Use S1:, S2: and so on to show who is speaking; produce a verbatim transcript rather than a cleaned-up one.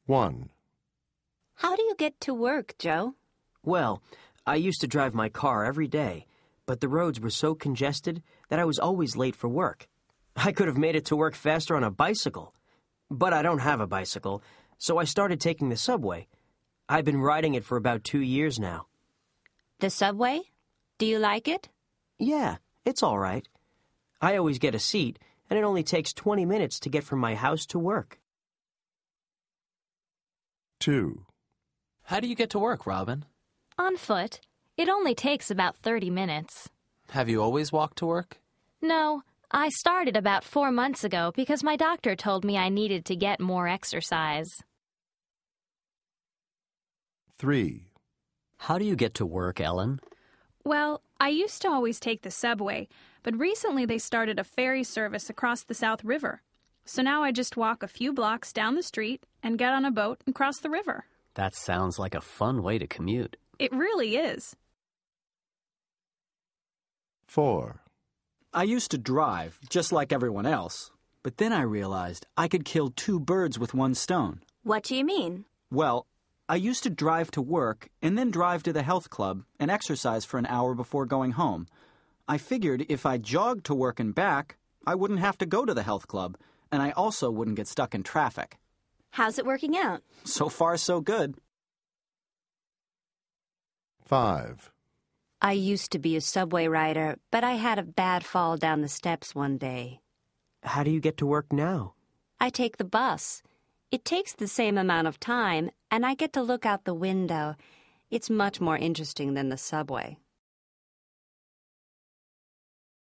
S1: one.
S2: How do you get to work, Joe?
S3: Well, I used to drive my car every day, but the roads were so congested that I was always late for work. I could have made it to work faster on a bicycle. But I don't have a bicycle, so I started taking the subway. I've been riding it for about two years now.
S2: The subway? Do you like it?
S3: Yeah, it's all right. I always get a seat, and it only takes twenty minutes to get from my house to work.
S1: two.
S4: How do you get to work, Robin?
S5: On foot. It only takes about thirty minutes.
S4: Have you always walked to work?
S5: No, I started about four months ago because my doctor told me I needed to get more exercise.
S1: three.
S6: How do you get to work, Ellen?
S7: Well, I used to always take the subway, but recently they started a ferry service across the South River. So now I just walk a few blocks down the street and get on a boat and cross the river.
S6: That sounds like a fun way to commute.
S7: It really is.
S1: four.
S8: I used to drive, just like everyone else, but then I realized I could kill two birds with one stone.
S2: What do you mean?
S8: Well, I used to drive to work and then drive to the health club and exercise for an hour before going home. I figured if I jogged to work and back, I wouldn't have to go to the health club, and I also wouldn't get stuck in traffic.
S2: How's it working out?
S8: So far, so good.
S1: five.
S2: I used to be a subway rider, but I had a bad fall down the steps one day.
S3: How do you get to work now?
S2: I take the bus. It takes the same amount of time, and I get to look out the window. It's much more interesting than the subway.